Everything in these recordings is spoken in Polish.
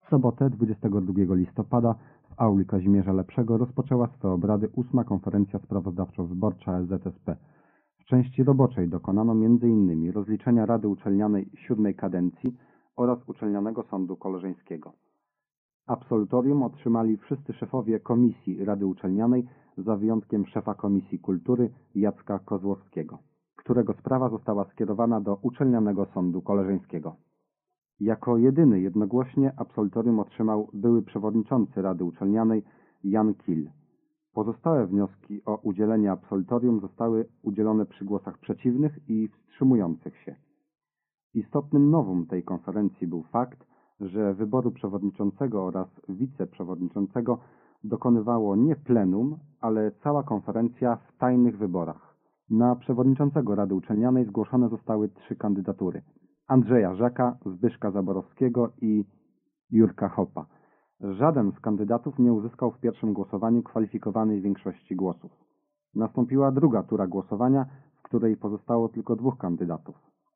W sobotę 22 listopada w auli Kazimierza Lepszego rozpoczęła swe obrady 8. konferencja sprawozdawczo-wyborcza SZSP. W części roboczej dokonano m.in. rozliczenia Rady Uczelnianej 7. kadencji oraz Uczelnianego Sądu Koleżeńskiego. Absolutorium otrzymali wszyscy szefowie komisji Rady Uczelnianej, za wyjątkiem szefa Komisji Kultury Jacka Kozłowskiego, którego sprawa została skierowana do Uczelnianego Sądu Koleżeńskiego. Jako jedyny jednogłośnie absolutorium otrzymał były przewodniczący Rady Uczelnianej Jan Kil. Pozostałe wnioski o udzielenie absolutorium zostały udzielone przy głosach przeciwnych i wstrzymujących się. Istotnym novum tej konferencji był fakt, że wyboru przewodniczącego oraz wiceprzewodniczącego dokonywało nie plenum, ale cała konferencja w tajnych wyborach. Na przewodniczącego Rady Uczelnianej zgłoszone zostały 3 kandydatury: Andrzeja Żaka, Zbyszka Zaborowskiego i Jurka Hopa. Żaden z kandydatów nie uzyskał w pierwszym głosowaniu kwalifikowanej większości głosów. Nastąpiła druga tura głosowania, w której pozostało tylko 2 kandydatów.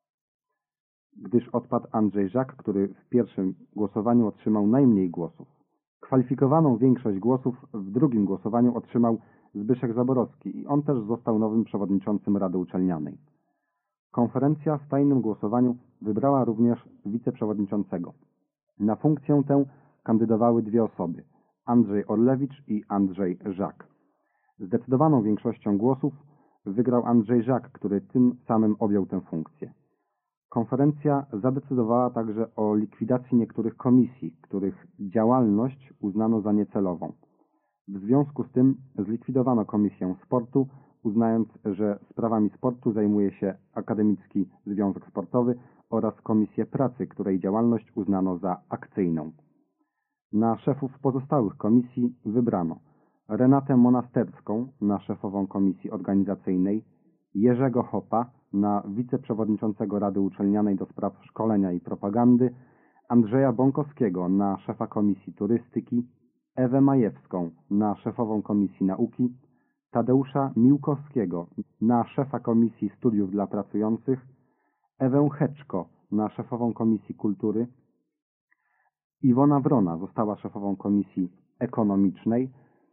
Gdyż odpadł Andrzej Żak, który w pierwszym głosowaniu otrzymał najmniej głosów. Kwalifikowaną większość głosów w drugim głosowaniu otrzymał Zbyszek Zaborowski i on też został nowym przewodniczącym Rady Uczelnianej. Konferencja w tajnym głosowaniu wybrała również wiceprzewodniczącego. Na funkcję tę kandydowały 2 osoby: Andrzej Orlewicz i Andrzej Żak. Zdecydowaną większością głosów wygrał Andrzej Żak, który tym samym objął tę funkcję. Konferencja zadecydowała także o likwidacji niektórych komisji, których działalność uznano za niecelową. W związku z tym zlikwidowano Komisję Sportu, uznając, że sprawami sportu zajmuje się Akademicki Związek Sportowy, oraz Komisję Pracy, której działalność uznano za akcyjną. Na szefów pozostałych komisji wybrano Renatę Monasterską na szefową Komisji Organizacyjnej, Jerzego Hopa na wiceprzewodniczącego Rady Uczelnianej do spraw szkolenia i propagandy, Andrzeja Bąkowskiego na szefa Komisji Turystyki, Ewę Majewską na szefową Komisji Nauki, Tadeusza Miłkowskiego na szefa Komisji Studiów dla Pracujących, Ewę Heczko na szefową Komisji Kultury, Iwona Wrona została szefową Komisji Ekonomicznej,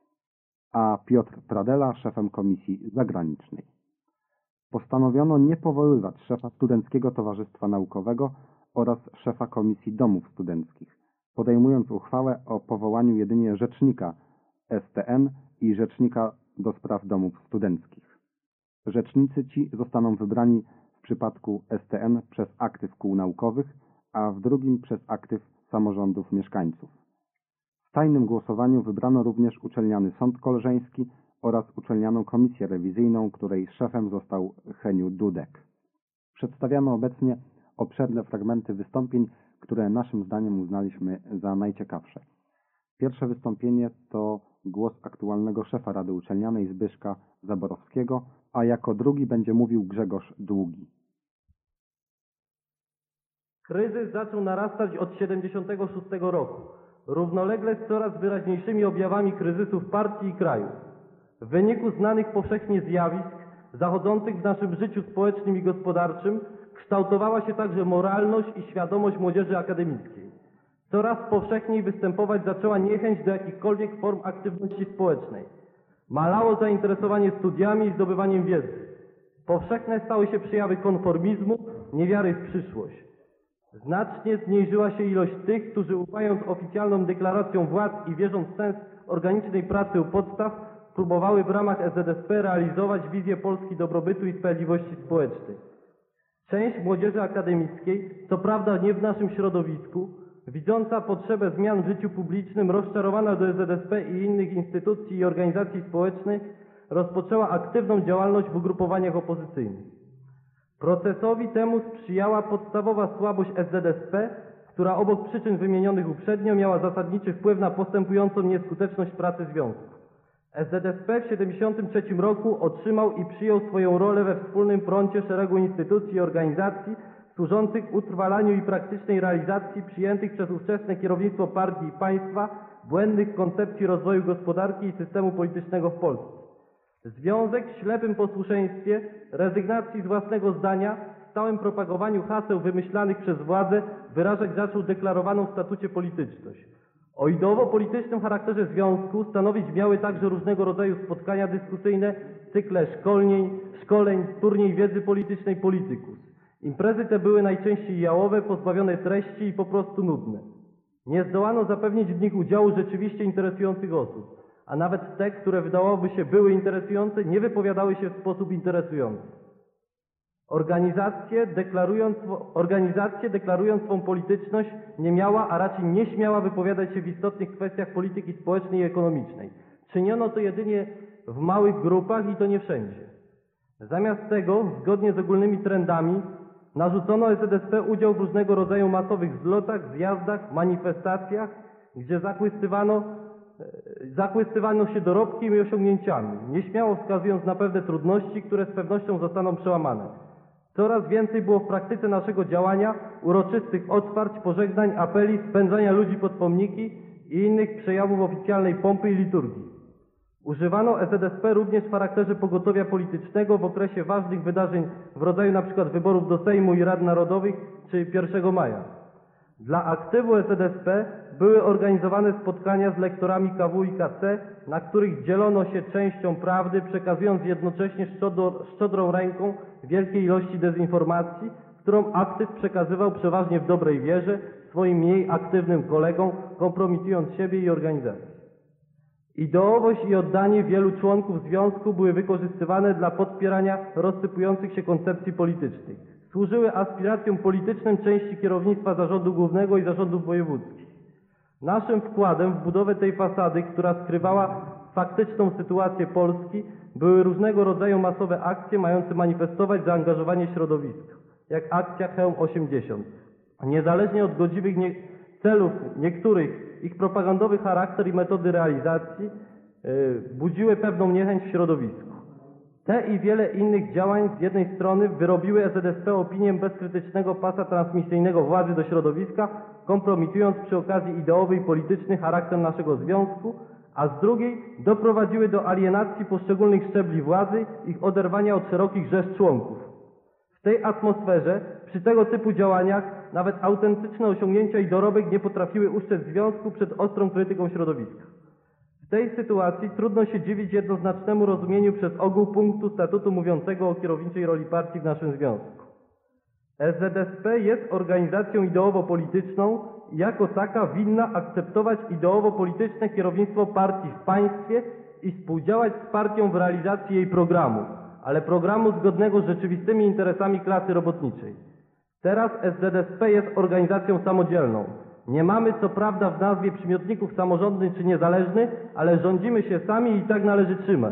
a Piotr Pradela szefem Komisji Zagranicznej. Postanowiono nie powoływać szefa Studenckiego Towarzystwa Naukowego oraz szefa Komisji Domów Studenckich, podejmując uchwałę o powołaniu jedynie rzecznika STN i rzecznika do spraw domów studenckich. Rzecznicy ci zostaną wybrani w przypadku STN przez aktyw kół naukowych, a w drugim przez aktyw samorządów mieszkańców. W tajnym głosowaniu wybrano również Uczelniany Sąd Koleżeński oraz Uczelnianą Komisję Rewizyjną, której szefem został Heniu Dudek. Przedstawiamy obecnie obszerne fragmenty wystąpień, które naszym zdaniem uznaliśmy za najciekawsze. Pierwsze wystąpienie to głos aktualnego szefa Rady Uczelnianej Zbyszka Zaborowskiego, a jako drugi będzie mówił Grzegorz Długi. Kryzys zaczął narastać od 1976 roku, równolegle z coraz wyraźniejszymi objawami kryzysu w partii i kraju. W wyniku znanych powszechnie zjawisk zachodzących w naszym życiu społecznym i gospodarczym kształtowała się także moralność i świadomość młodzieży akademickiej. Coraz powszechniej występować zaczęła niechęć do jakichkolwiek form aktywności społecznej. Malało zainteresowanie studiami i zdobywaniem wiedzy. Powszechne stały się przejawy konformizmu, niewiary w przyszłość. Znacznie zmniejszyła się ilość tych, którzy ufając oficjalną deklaracjom władz i wierząc w sens organicznej pracy u podstaw, próbowały w ramach SZSP realizować wizję Polski dobrobytu i sprawiedliwości społecznej. Część młodzieży akademickiej, co prawda nie w naszym środowisku, widząca potrzebę zmian w życiu publicznym, rozczarowana do SZSP i innych instytucji i organizacji społecznych, rozpoczęła aktywną działalność w ugrupowaniach opozycyjnych. Procesowi temu sprzyjała podstawowa słabość SZSP, która obok przyczyn wymienionych uprzednio miała zasadniczy wpływ na postępującą nieskuteczność pracy związków. SZSP w 1973 roku otrzymał i przyjął swoją rolę we wspólnym froncie szeregu instytucji i organizacji służących utrwalaniu i praktycznej realizacji przyjętych przez ówczesne kierownictwo partii i państwa błędnych koncepcji rozwoju gospodarki i systemu politycznego w Polsce. Związek w ślepym posłuszeństwie, rezygnacji z własnego zdania w stałym propagowaniu haseł wymyślanych przez władzę wyrażać zaczął deklarowaną w statucie polityczność. O ideowo-politycznym charakterze związku stanowić miały także różnego rodzaju spotkania dyskusyjne, cykle szkoleń, turniej wiedzy politycznej Politykus. Imprezy te były najczęściej jałowe, pozbawione treści i po prostu nudne. Nie zdołano zapewnić w nich udziału rzeczywiście interesujących osób, a nawet te, które wydawałoby się były interesujące, nie wypowiadały się w sposób interesujący. Organizacje deklarując swą polityczność nie miała, a raczej nie śmiała wypowiadać się w istotnych kwestiach polityki społecznej i ekonomicznej. Czyniono to jedynie w małych grupach i to nie wszędzie. Zamiast tego, zgodnie z ogólnymi trendami, narzucono SDSP udział w różnego rodzaju masowych zlotach, zjazdach, manifestacjach, gdzie zachłystywano się dorobkiem i osiągnięciami, nieśmiało wskazując na pewne trudności, które z pewnością zostaną przełamane. Coraz więcej było w praktyce naszego działania uroczystych otwarć, pożegnań, apeli, spędzania ludzi pod pomniki i innych przejawów oficjalnej pompy i liturgii. Używano SDSP również w charakterze pogotowia politycznego w okresie ważnych wydarzeń w rodzaju np. wyborów do Sejmu i Rad Narodowych czy 1 maja. Dla aktywu SDSP były organizowane spotkania z lektorami KW i KC, na których dzielono się częścią prawdy, przekazując jednocześnie szczodrą ręką wielkiej ilości dezinformacji, którą aktyw przekazywał przeważnie w dobrej wierze swoim mniej aktywnym kolegom, kompromitując siebie i organizację. Ideowość i oddanie wielu członków związku były wykorzystywane dla podpierania rozsypujących się koncepcji politycznych. Służyły aspiracjom politycznym części kierownictwa Zarządu Głównego i Zarządów Wojewódzkich. Naszym wkładem w budowę tej fasady, która skrywała faktyczną sytuację Polski, były różnego rodzaju masowe akcje mające manifestować zaangażowanie środowiska, jak akcja Chełm 80. Niezależnie od godziwych celów niektórych, ich propagandowy charakter i metody realizacji budziły pewną niechęć w środowisku. Te i wiele innych działań z jednej strony wyrobiły SDSP opinię bezkrytycznego pasa transmisyjnego władzy do środowiska, kompromitując przy okazji ideowy i polityczny charakter naszego związku, a z drugiej doprowadziły do alienacji poszczególnych szczebli władzy, ich oderwania od szerokich rzesz członków. W tej atmosferze, przy tego typu działaniach, nawet autentyczne osiągnięcia i dorobek nie potrafiły ustrzec związku przed ostrą krytyką środowiska. W tej sytuacji trudno się dziwić jednoznacznemu rozumieniu przez ogół punktu statutu mówiącego o kierowniczej roli partii w naszym związku. SZSP jest organizacją ideowo-polityczną i jako taka winna akceptować ideowo-polityczne kierownictwo partii w państwie i współdziałać z partią w realizacji jej programu, ale programu zgodnego z rzeczywistymi interesami klasy robotniczej. Teraz SZSP jest organizacją samodzielną. Nie mamy co prawda w nazwie przymiotników samorządny czy niezależny, ale rządzimy się sami i tak należy trzymać.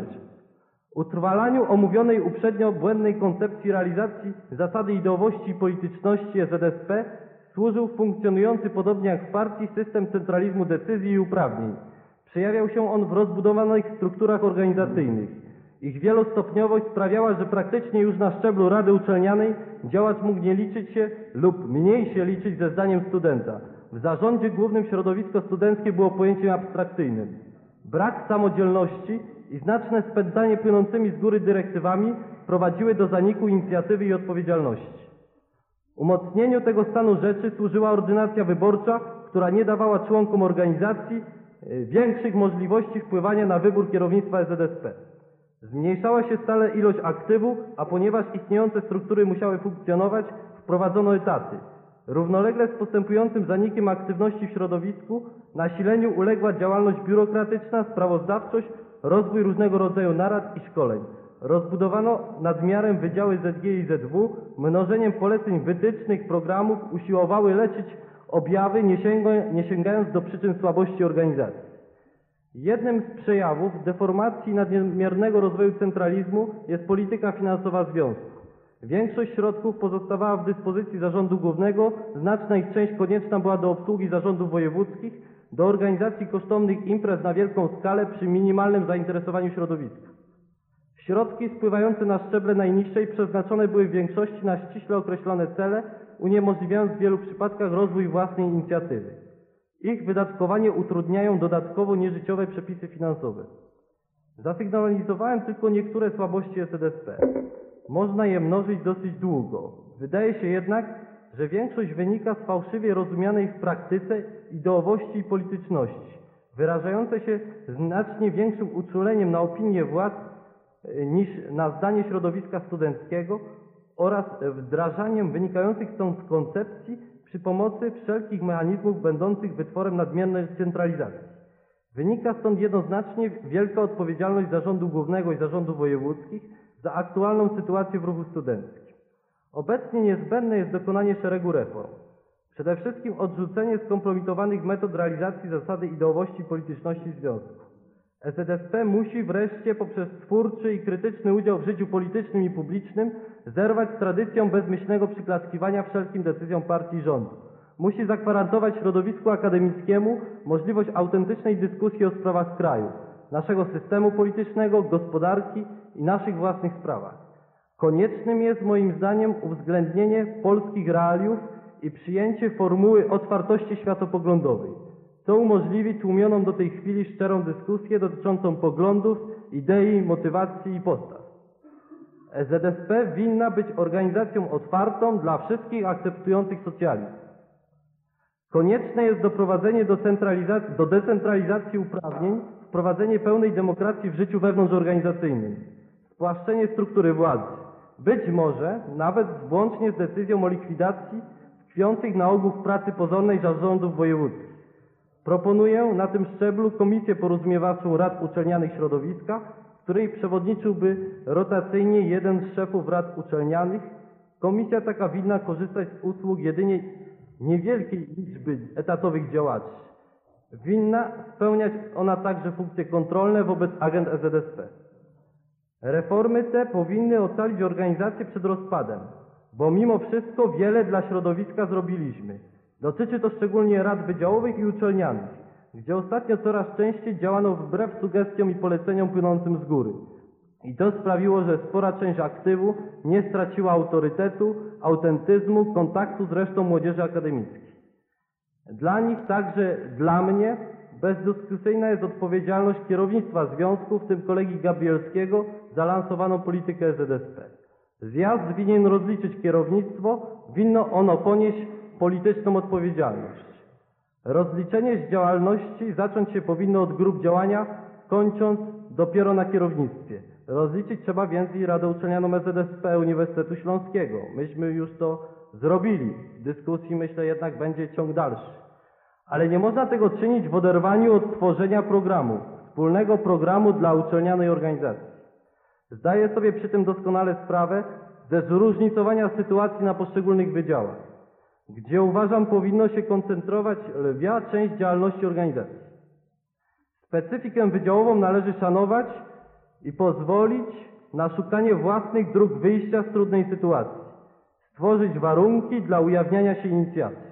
Utrwalaniu omówionej uprzednio błędnej koncepcji realizacji zasady ideowości i polityczności SZSP służył funkcjonujący podobnie jak w partii system centralizmu decyzji i uprawnień. Przejawiał się on w rozbudowanych strukturach organizacyjnych. Ich wielostopniowość sprawiała, że praktycznie już na szczeblu rady uczelnianej działacz mógł nie liczyć się lub mniej się liczyć ze zdaniem studenta. W zarządzie głównym środowisko studenckie było pojęciem abstrakcyjnym. Brak samodzielności i znaczne spędzanie płynącymi z góry dyrektywami prowadziły do zaniku inicjatywy i odpowiedzialności. Umocnieniu tego stanu rzeczy służyła ordynacja wyborcza, która nie dawała członkom organizacji większych możliwości wpływania na wybór kierownictwa SZSP. Zmniejszała się stale ilość aktywu, a ponieważ istniejące struktury musiały funkcjonować, wprowadzono etaty. Równolegle z postępującym zanikiem aktywności w środowisku nasileniu uległa działalność biurokratyczna, sprawozdawczość, rozwój różnego rodzaju narad i szkoleń. Rozbudowano nadmiarem wydziały ZG i ZW, mnożeniem poleceń wytycznych programów usiłowały leczyć objawy, nie sięgając do przyczyn słabości organizacji. Jednym z przejawów deformacji nadmiernego rozwoju centralizmu jest polityka finansowa związku. Większość środków pozostawała w dyspozycji Zarządu Głównego, znaczna ich część konieczna była do obsługi zarządów wojewódzkich, do organizacji kosztownych imprez na wielką skalę przy minimalnym zainteresowaniu środowiska. Środki spływające na szczeble najniższej przeznaczone były w większości na ściśle określone cele, uniemożliwiając w wielu przypadkach rozwój własnej inicjatywy. Ich wydatkowanie utrudniają dodatkowo nieżyciowe przepisy finansowe. Zasygnalizowałem tylko niektóre słabości SZSP. Można je mnożyć dosyć długo. Wydaje się jednak, że większość wynika z fałszywie rozumianej w praktyce ideowości i polityczności, wyrażającej się znacznie większym uczuleniem na opinię władz niż na zdanie środowiska studenckiego oraz wdrażaniem wynikających stąd koncepcji przy pomocy wszelkich mechanizmów będących wytworem nadmiernej centralizacji. Wynika stąd jednoznacznie wielka odpowiedzialność Zarządu Głównego i Zarządów Wojewódzkich za aktualną sytuację w ruchu studenckim. Obecnie niezbędne jest dokonanie szeregu reform. Przede wszystkim odrzucenie skompromitowanych metod realizacji zasady ideowości i polityczności związku. SZSP musi wreszcie poprzez twórczy i krytyczny udział w życiu politycznym i publicznym zerwać z tradycją bezmyślnego przyklaskiwania wszelkim decyzjom partii i rządu. Musi zagwarantować środowisku akademickiemu możliwość autentycznej dyskusji o sprawach kraju, naszego systemu politycznego, gospodarki i naszych własnych sprawach. Koniecznym jest moim zdaniem uwzględnienie polskich realiów i przyjęcie formuły otwartości światopoglądowej. To umożliwi tłumioną do tej chwili szczerą dyskusję dotyczącą poglądów, idei, motywacji i postaw. SZSP winna być organizacją otwartą dla wszystkich akceptujących socjalizm. Konieczne jest doprowadzenie do decentralizacji uprawnień, wprowadzenie pełnej demokracji w życiu wewnątrzorganizacyjnym, spłaszczenie struktury władzy, być może nawet włącznie z decyzją o likwidacji tkwiących na ogół w pracy pozornej zarządów wojewódzkich. Proponuję na tym szczeblu komisję porozumiewawczą rad uczelnianych środowiska, w której przewodniczyłby rotacyjnie jeden z szefów rad uczelnianych. Komisja taka winna korzystać z usług jedynie niewielkiej liczby etatowych działaczy. Winna spełniać ona także funkcje kontrolne wobec agent SZSP. Reformy te powinny ocalić organizację przed rozpadem, bo mimo wszystko wiele dla środowiska zrobiliśmy. Dotyczy to szczególnie rad wydziałowych i uczelnianych, gdzie ostatnio coraz częściej działano wbrew sugestiom i poleceniom płynącym z góry. I to sprawiło, że spora część aktywu nie straciła autorytetu, autentyzmu, kontaktu z resztą młodzieży akademickiej. Dla nich, także dla mnie, bezdyskusyjna jest odpowiedzialność kierownictwa związku, w tym kolegi Gabrielskiego, za lansowaną politykę SZSP. Zjazd winien rozliczyć kierownictwo, winno ono ponieść polityczną odpowiedzialność. Rozliczenie z działalności zacząć się powinno od grup działania, kończąc dopiero na kierownictwie. Rozliczyć trzeba więc i Radę Uczelnianą SZSP Uniwersytetu Śląskiego. Myśmy już to zrobili. W dyskusji, myślę, jednak będzie ciąg dalszy. Ale nie można tego czynić w oderwaniu od tworzenia programu, wspólnego programu dla uczelnianej organizacji. Zdaję sobie przy tym doskonale sprawę ze zróżnicowania sytuacji na poszczególnych wydziałach, gdzie uważam powinno się koncentrować lwia część działalności organizacji. Specyfikę wydziałową należy szanować i pozwolić na szukanie własnych dróg wyjścia z trudnej sytuacji, stworzyć warunki dla ujawniania się inicjatyw.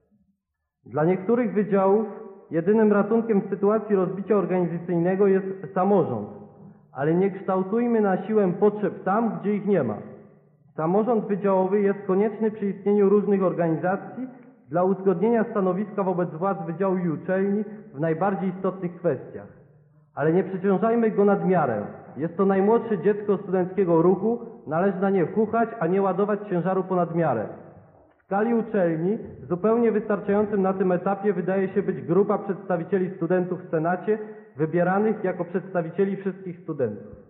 Dla niektórych wydziałów jedynym ratunkiem w sytuacji rozbicia organizacyjnego jest samorząd, ale nie kształtujmy na siłę potrzeb tam, gdzie ich nie ma. Samorząd wydziałowy jest konieczny przy istnieniu różnych organizacji dla uzgodnienia stanowiska wobec władz wydziału i uczelni w najbardziej istotnych kwestiach. Ale nie przeciążajmy go nadmiarem. Jest to najmłodsze dziecko studenckiego ruchu, należy na nie chuchać, a nie ładować ciężaru ponad miarę. W skali uczelni zupełnie wystarczającym na tym etapie wydaje się być grupa przedstawicieli studentów w Senacie, wybieranych jako przedstawicieli wszystkich studentów.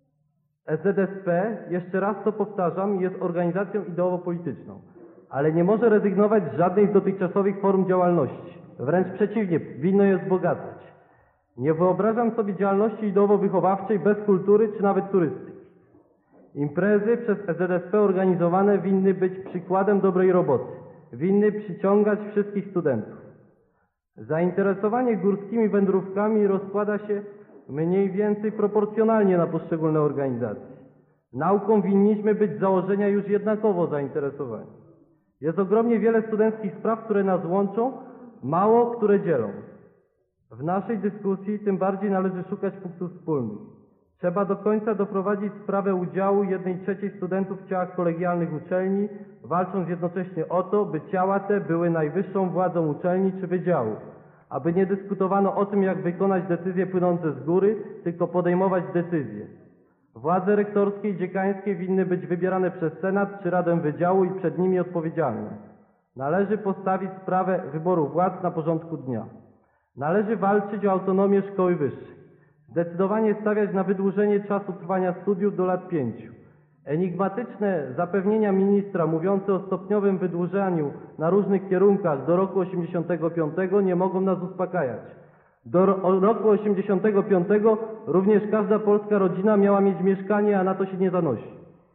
SZSP, jeszcze raz to powtarzam, jest organizacją ideowo-polityczną, ale nie może rezygnować z żadnej z dotychczasowych form działalności. Wręcz przeciwnie, winno je wzbogacać. Nie wyobrażam sobie działalności ideowo-wychowawczej bez kultury czy nawet turystyki. Imprezy przez SZSP organizowane winny być przykładem dobrej roboty, winny przyciągać wszystkich studentów. Zainteresowanie górskimi wędrówkami rozkłada się mniej więcej proporcjonalnie na poszczególne organizacje. Nauką winniśmy być z założenia już jednakowo zainteresowani. Jest ogromnie wiele studenckich spraw, które nas łączą, mało które dzielą. W naszej dyskusji tym bardziej należy szukać punktów wspólnych. Trzeba do końca doprowadzić sprawę udziału 1/3 studentów w ciałach kolegialnych uczelni, walcząc jednocześnie o to, by ciała te były najwyższą władzą uczelni czy wydziału, aby nie dyskutowano o tym, jak wykonać decyzje płynące z góry, tylko podejmować decyzje. Władze rektorskie i dziekańskie winny być wybierane przez Senat czy Radę Wydziału i przed nimi odpowiedzialne. Należy postawić sprawę wyboru władz na porządku dnia. Należy walczyć o autonomię szkoły wyższej. Zdecydowanie stawiać na wydłużenie czasu trwania studiów do lat 5. Enigmatyczne zapewnienia ministra mówiące o stopniowym wydłużaniu na różnych kierunkach do roku 85 nie mogą nas uspokajać. Do roku 85 również każda polska rodzina miała mieć mieszkanie, a na to się nie zanosi.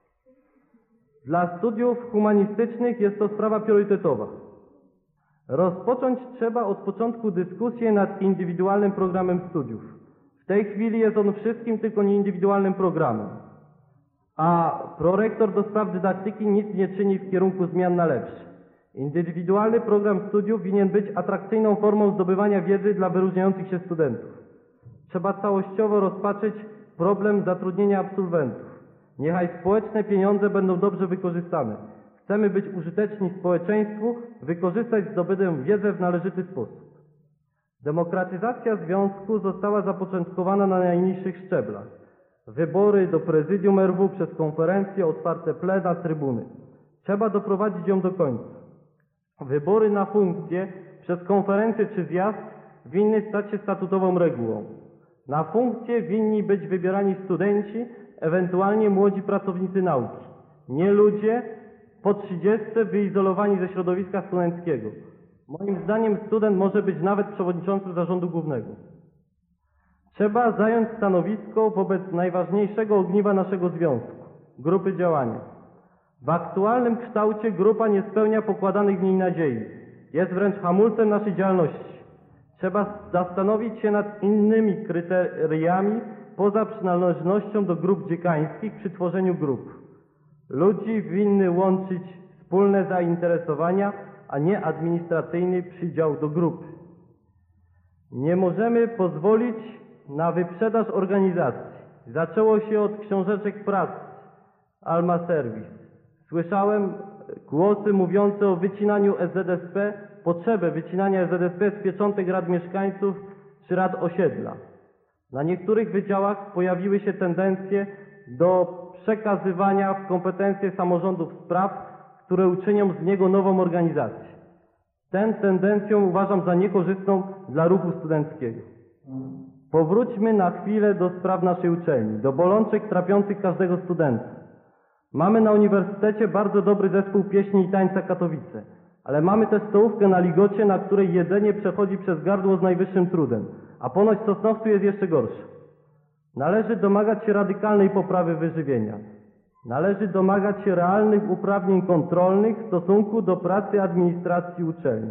Dla studiów humanistycznych jest to sprawa priorytetowa. Rozpocząć trzeba od początku dyskusję nad indywidualnym programem studiów. W tej chwili jest on wszystkim, tylko nie indywidualnym programem. A prorektor do spraw dydaktyki nic nie czyni w kierunku zmian na lepsze. Indywidualny program studiów winien być atrakcyjną formą zdobywania wiedzy dla wyróżniających się studentów. Trzeba całościowo rozpatrzeć problem zatrudnienia absolwentów. Niechaj społeczne pieniądze będą dobrze wykorzystane. Chcemy być użyteczni społeczeństwu, wykorzystać zdobytą wiedzę w należyty sposób. Demokratyzacja związku została zapoczątkowana na najniższych szczeblach. Wybory do prezydium RW przez konferencje, otwarte plena, trybuny. Trzeba doprowadzić ją do końca. Wybory na funkcje przez konferencję czy zjazd winny stać się statutową regułą. Na funkcje winni być wybierani studenci, ewentualnie młodzi pracownicy nauki. Nie ludzie po 30 wyizolowani ze środowiska studenckiego. Moim zdaniem student może być nawet przewodniczącym zarządu głównego. Trzeba zająć stanowisko wobec najważniejszego ogniwa naszego związku – grupy działania. W aktualnym kształcie grupa nie spełnia pokładanych w niej nadziei. Jest wręcz hamulcem naszej działalności. Trzeba zastanowić się nad innymi kryteriami poza przynależnością do grup dziekańskich przy tworzeniu grup. Ludzi winny łączyć wspólne zainteresowania, a nie administracyjny przydział do grupy. Nie możemy pozwolić na wyprzedaż organizacji. Zaczęło się od książeczek prac Alma Servis. Słyszałem głosy mówiące o wycinaniu SZSP, potrzebę wycinania SZSP z pieczątek rad mieszkańców czy rad osiedla. Na niektórych wydziałach pojawiły się tendencje do przekazywania w kompetencje samorządów spraw, które uczynią z niego nową organizację. Tę tendencję uważam za niekorzystną dla ruchu studenckiego. Powróćmy na chwilę do spraw naszej uczelni, do bolączek trapiących każdego studenta. Mamy na uniwersytecie bardzo dobry zespół pieśni i tańca Katowice, ale mamy też stołówkę na Ligocie, na której jedzenie przechodzi przez gardło z najwyższym trudem, a ponoć w Sosnowcu jest jeszcze gorsze. Należy domagać się radykalnej poprawy wyżywienia. Należy domagać się realnych uprawnień kontrolnych w stosunku do pracy administracji uczelni.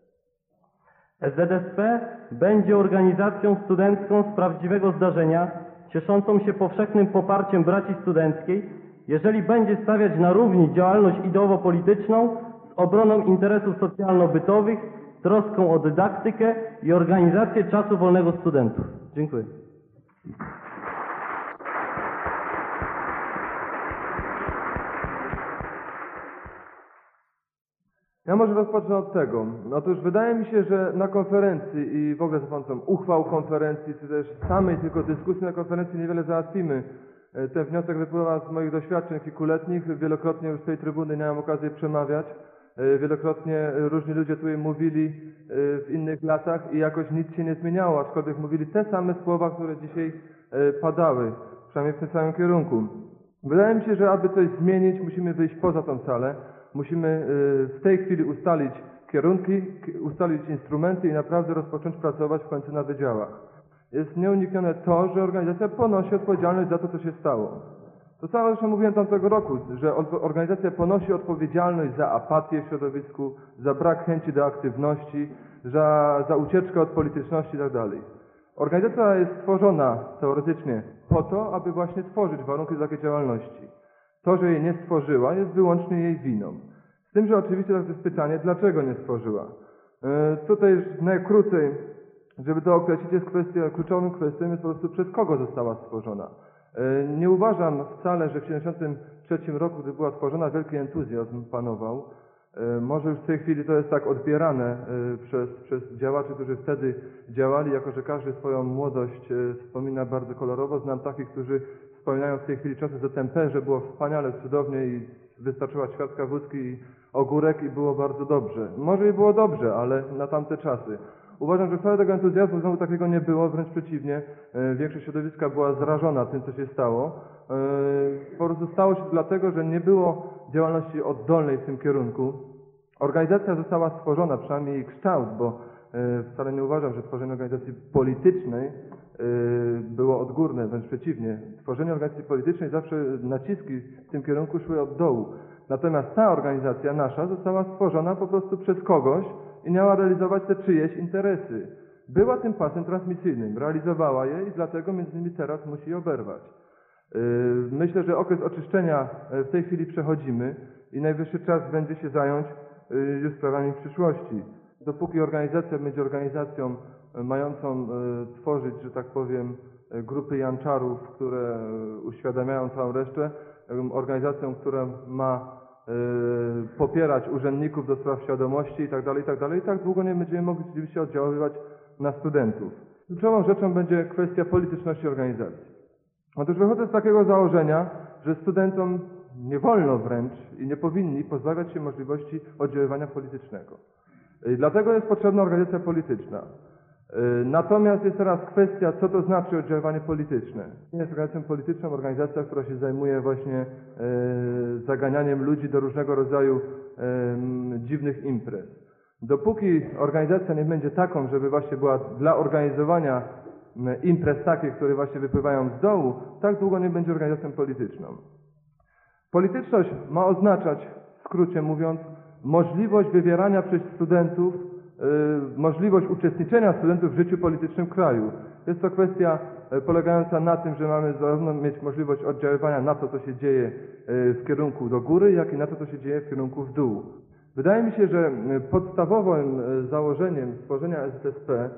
SZSP będzie organizacją studencką z prawdziwego zdarzenia, cieszącą się powszechnym poparciem braci studenckiej, jeżeli będzie stawiać na równi działalność ideowo-polityczną z obroną interesów socjalno-bytowych, troską o dydaktykę i organizację czasu wolnego studentów. Dziękuję. Ja może rozpocznę od tego. Otóż wydaje mi się, że na konferencji i w ogóle za pomocą uchwał konferencji, czy też samej tylko dyskusji na konferencji niewiele załatwimy. Ten wniosek wypływa z moich doświadczeń kilkuletnich. Wielokrotnie już z tej trybuny miałem okazję przemawiać. Wielokrotnie różni ludzie tutaj mówili w innych latach i jakoś nic się nie zmieniało, aczkolwiek mówili te same słowa, które dzisiaj padały, przynajmniej w tym samym kierunku. Wydaje mi się, że aby coś zmienić, musimy wyjść poza tą salę. Musimy w tej chwili ustalić kierunki, ustalić instrumenty i naprawdę rozpocząć pracować w końcu na wydziałach. Jest nieuniknione to, że organizacja ponosi odpowiedzialność za to, co się stało. To samo zresztą mówiłem tamtego roku, że organizacja ponosi odpowiedzialność za apatię w środowisku, za brak chęci do aktywności, za ucieczkę od polityczności itd. Organizacja jest stworzona teoretycznie po to, aby właśnie tworzyć warunki do takiej działalności. To, że jej nie stworzyła, jest wyłącznie jej winą. Z tym, że oczywiście to jest pytanie, dlaczego nie stworzyła. Tutaj najkrócej, żeby to określić, jest kwestia, kluczową kwestią jest po prostu przez kogo została stworzona. Nie uważam wcale, że w 1973 roku, gdy była tworzona, wielki entuzjazm panował. Może już w tej chwili to jest tak odbierane przez działaczy, którzy wtedy działali, jako że każdy swoją młodość wspomina bardzo kolorowo. Znam takich, którzy wspominają w tej chwili czasy ZMP, że było wspaniale, cudownie i wystarczyła ćwiartka wódki i ogórek i było bardzo dobrze. Może i było dobrze, ale na tamte czasy. Uważam, że wcale tego entuzjazmu znowu takiego nie było, wręcz przeciwnie. Większość środowiska była zrażona tym, co się stało. Po prostu stało się to dlatego, że nie było działalności oddolnej w tym kierunku. Organizacja została stworzona, przynajmniej jej kształt, bo wcale nie uważam, że tworzenie organizacji politycznej było odgórne, wręcz przeciwnie. Tworzenie organizacji politycznej zawsze naciski w tym kierunku szły od dołu. Natomiast ta organizacja nasza została stworzona po prostu przez kogoś i miała realizować te czyjeś interesy. Była tym pasem transmisyjnym, realizowała je i dlatego między innymi teraz musi je oberwać. Myślę, że okres oczyszczenia w tej chwili przechodzimy i najwyższy czas będzie się zająć już sprawami przyszłości. Dopóki organizacja będzie organizacją mającą tworzyć, że tak powiem, grupy janczarów, które uświadamiają całą resztę, organizacją, która ma popierać urzędników do spraw świadomości itd., i tak długo nie będziemy mogli rzeczywiście oddziaływać na studentów. Kluczową rzeczą będzie kwestia polityczności organizacji. Otóż wychodzę z takiego założenia, że studentom nie wolno wręcz i nie powinni pozbawiać się możliwości oddziaływania politycznego. I dlatego jest potrzebna organizacja polityczna. Natomiast jest teraz kwestia, co to znaczy oddziaływanie polityczne. Nie jest organizacją polityczną organizacja, która się zajmuje właśnie zaganianiem ludzi do różnego rodzaju dziwnych imprez. Dopóki organizacja nie będzie taką, żeby właśnie była dla organizowania imprez takich, które właśnie wypływają z dołu, tak długo nie będzie organizacją polityczną. Polityczność ma oznaczać, w skrócie mówiąc, możliwość wywierania przez studentów, możliwość uczestniczenia studentów w życiu politycznym kraju. Jest to kwestia polegająca na tym, że mamy zarówno mieć możliwość oddziaływania na to, co się dzieje w kierunku do góry, jak i na to, co się dzieje w kierunku w dół. Wydaje mi się, że podstawowym założeniem stworzenia SZSP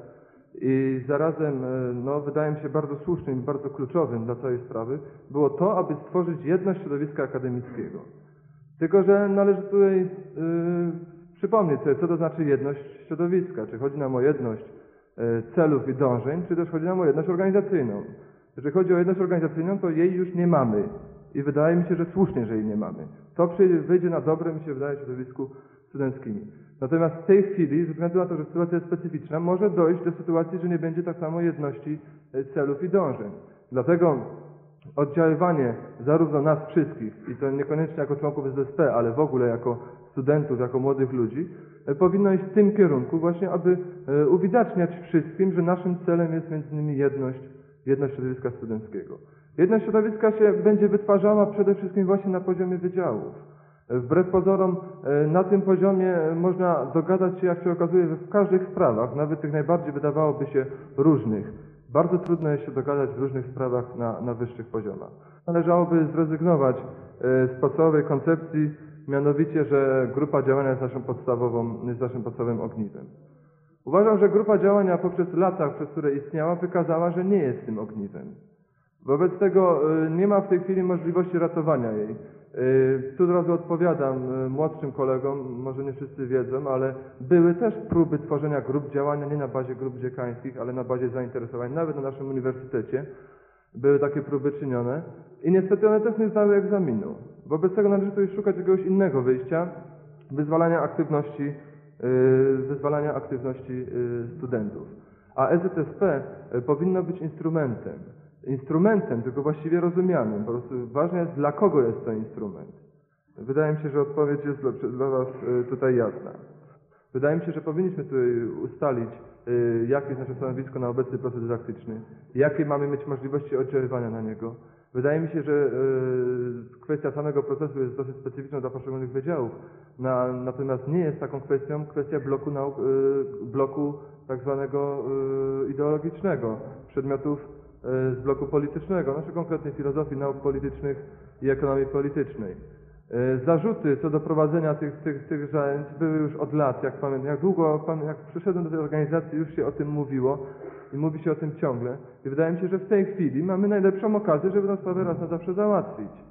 i zarazem, wydaje mi się, bardzo słusznym i bardzo kluczowym dla całej sprawy, było to, aby stworzyć jedność środowiska akademickiego. Tylko że należy tutaj przypomnieć sobie, co to znaczy jedność środowiska. Czy chodzi nam o jedność celów i dążeń, czy też chodzi nam o jedność organizacyjną. Jeżeli chodzi o jedność organizacyjną, to jej już nie mamy. I wydaje mi się, że słusznie, że jej nie mamy. To wyjdzie na dobre, mi się wydaje, w środowisku studenckim. Natomiast w tej chwili, ze względu na to, że sytuacja jest specyficzna, może dojść do sytuacji, że nie będzie tak samo jedności celów i dążeń. Dlatego oddziaływanie zarówno nas wszystkich, i to niekoniecznie jako członków SZSP, ale w ogóle jako studentów, jako młodych ludzi, powinno iść w tym kierunku właśnie, aby uwidaczniać wszystkim, że naszym celem jest między innymi jedność środowiska studenckiego. Jedność środowiska się będzie wytwarzała przede wszystkim właśnie na poziomie wydziałów. Wbrew pozorom na tym poziomie można dogadać się, jak się okazuje, w każdych sprawach, nawet tych najbardziej wydawałoby się różnych. Bardzo trudno jest się dogadać w różnych sprawach na wyższych poziomach. Należałoby zrezygnować z podstawowej koncepcji, mianowicie, że grupa działania jest naszym podstawowym ogniwem. Uważam, że grupa działania poprzez lata, przez które istniała, wykazała, że nie jest tym ogniwem. Wobec tego nie ma w tej chwili możliwości ratowania jej. Tu od razu odpowiadam młodszym kolegom, może nie wszyscy wiedzą, ale były też próby tworzenia grup działania, nie na bazie grup dziekańskich, ale na bazie zainteresowań, nawet na naszym uniwersytecie. Były takie próby czynione i niestety one też nie zdały egzaminu. Wobec tego należy tutaj szukać jakiegoś innego wyjścia, wyzwalania aktywności studentów. A EZSP powinno być instrumentem, tylko właściwie rozumianym. Po prostu ważne jest, dla kogo jest to instrument. Wydaje mi się, że odpowiedź jest dla Was tutaj jasna. Wydaje mi się, że powinniśmy tutaj ustalić, jakie jest nasze stanowisko na obecny proces dydaktyczny, jakie mamy mieć możliwości oddziaływania na niego. Wydaje mi się, że kwestia samego procesu jest dosyć specyficzna dla poszczególnych wydziałów, natomiast nie jest taką kwestia bloku tak zwanego ideologicznych, przedmiotów z bloku politycznego, znaczy konkretnej filozofii nauk politycznych i ekonomii politycznej. Zarzuty co do prowadzenia tych zajęć były już od lat, jak pamiętam, jak przyszedłem do tej organizacji, już się o tym mówiło i mówi się o tym ciągle. I wydaje mi się, że w tej chwili mamy najlepszą okazję, żeby tę sprawę raz na zawsze załatwić.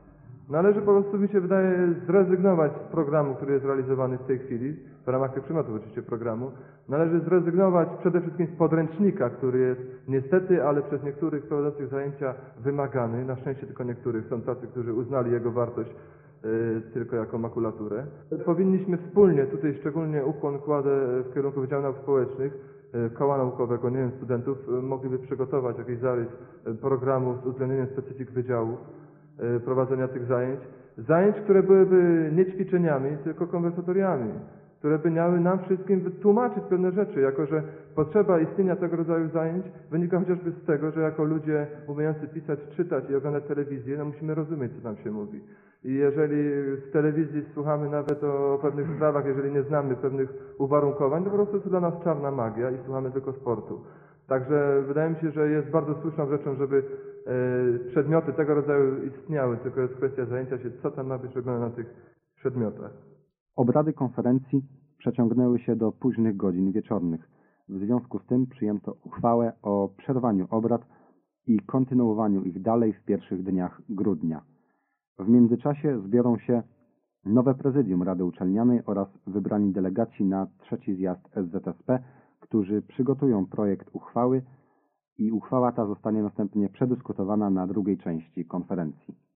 Należy po prostu, mi się wydaje, zrezygnować z programu, który jest realizowany w tej chwili, w ramach tych przedmiotów oczywiście programu. Należy zrezygnować przede wszystkim z podręcznika, który jest niestety, ale przez niektórych prowadzących zajęcia wymagany. Na szczęście tylko niektórych. Są tacy, którzy uznali jego wartość tylko jako makulaturę. Powinniśmy wspólnie, tutaj szczególnie ukłon kładę w kierunku Wydziału Nauk Społecznych, koła naukowego, nie wiem, studentów, mogliby przygotować jakiś zarys programu z uwzględnieniem specyfik wydziału, prowadzenia tych zajęć, które byłyby nie ćwiczeniami, tylko konwersatoriami, które by miały nam wszystkim wytłumaczyć pewne rzeczy, jako że potrzeba istnienia tego rodzaju zajęć wynika chociażby z tego, że jako ludzie umiejący pisać, czytać i oglądać telewizję, no musimy rozumieć, co tam się mówi. I jeżeli w telewizji słuchamy nawet o pewnych sprawach, jeżeli nie znamy pewnych uwarunkowań, to po prostu jest to dla nas czarna magia i słuchamy tylko sportu. Także wydaje mi się, że jest bardzo słuszną rzeczą, żeby przedmioty tego rodzaju istniały, tylko jest kwestia zajęcia się, co tam ma być robione na tych przedmiotach. Obrady konferencji przeciągnęły się do późnych godzin wieczornych. W związku z tym przyjęto uchwałę o przerwaniu obrad i kontynuowaniu ich dalej w pierwszych dniach grudnia. W międzyczasie zbiorą się nowe prezydium Rady Uczelnianej oraz wybrani delegaci na trzeci zjazd SZSP, którzy przygotują projekt uchwały i uchwała ta zostanie następnie przedyskutowana na drugiej części konferencji.